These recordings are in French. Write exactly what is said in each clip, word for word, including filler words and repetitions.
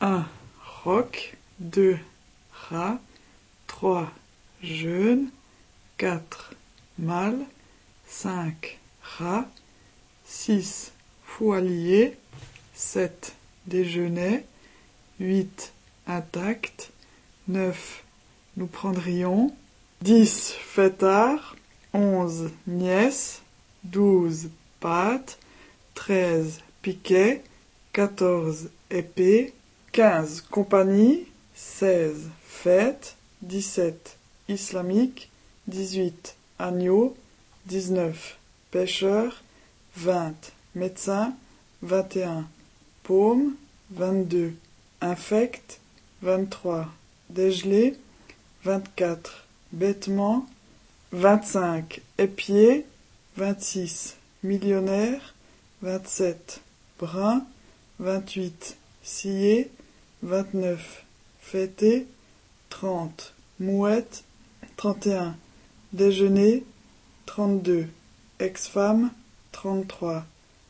un. Roc. deux. Rat. trois. Jeune. quatre. Mâle. cinq. Rat. six. Foilier. sept. Déjeuner. huit. Intact. neuf. Nous prendrions. dix. Fêtard. onze. Nièce. douze. Pâte. treize. Piquet. quatorze. Épée. quinze. Compagnie. seize. Fête. dix-sept. Islamique. dix-huit. Agneau. dix-neuf. Pêcheur. vingt. Médecin. vingt et un. Paume. vingt-deux. Infect. vingt-trois. Dégelé. vingt-quatre. Bêtement. vingt-cinq. Épier. vingt-six. Millionnaire. vingt-sept. Brun. vingt-huit. Scié. vingt-neuf. Fêté. trente. Mouette. trente et un. Déjeuner. trente-deux. Ex-femme. trente-trois.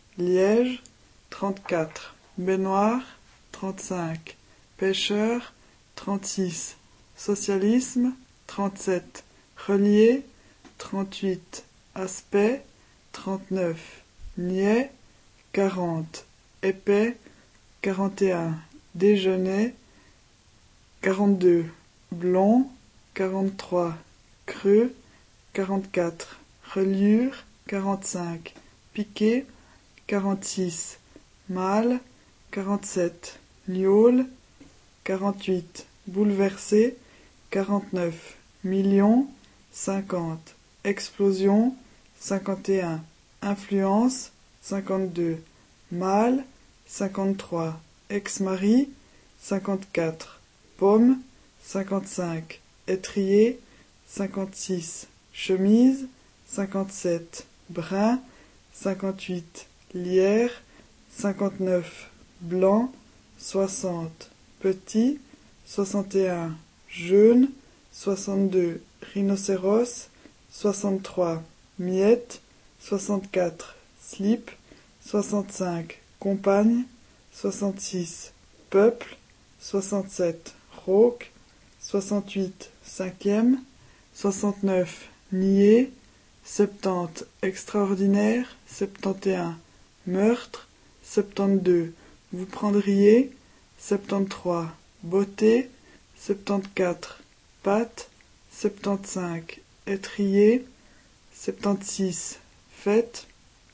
Liège. trente-quatre. Baignoire. trente-cinq. Pêcheur. trente-six. Socialisme. trente-sept. Relier. trente-huit. Aspect. trente-neuf. Niais. quarante. Épais. quarante et un. Déjeuner. quarante-deux. Blond. quarante-trois. Creux. quarante-quatre. Reliure. quarante-cinq. Piqué. quarante-six. Mâle. quarante-sept. Niaule. quarante-huit. Bouleversé. quarante-neuf. Million. cinquante. Explosion. cinquante et un. Influence. cinquante-deux. Mâle. cinquante-trois. Ex-mari. cinquante-quatre. Pomme. cinquante-cinq. Étrier. cinquante-six. Chemise. cinquante-sept. Brun. cinquante-huit. Lierre. cinquante-neuf. Blanc. soixante. Petit. soixante et un. Jaune. soixante-deux. Rhinocéros. soixante-trois. Miette. soixante-quatre. Slip. soixante-cinq. Compagne. soixante-six. Peuple. soixante-sept. Rauque. soixante-huit. Cinquième. soixante-neuf. Niais. septante. Extraordinaire. septante et un. Meurtre. septante-deux. Vous prendriez. septante-trois. Beauté. septante-quatre. Pâte. septante-cinq. Étrier. septante-six. Fête.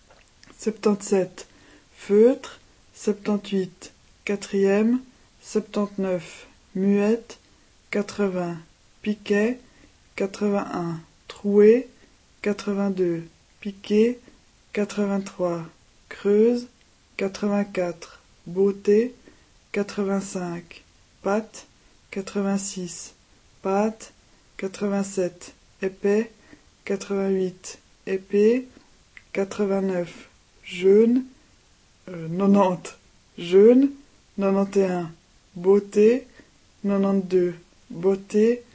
septante-sept. Feutre. septante-huit. Quatrième. septante-neuf. Muette. quatre-vingts. Piquet. quatre-vingt-un. Troué. quatre-vingt-deux. Piqué. quatre-vingt-trois. Creuse. quatre-vingt-quatre. Beauté. quatre-vingt-cinq. Pâte. quatre-vingt-six. Pâte. quatre-vingt-sept. Épais. quatre-vingt-huit. Épée. quatre-vingt-neuf. Jeune. Euh, quatre-vingt-dix. Jeune. quatre-vingt-onze. Beauté. quatre-vingt-douze. Beauté.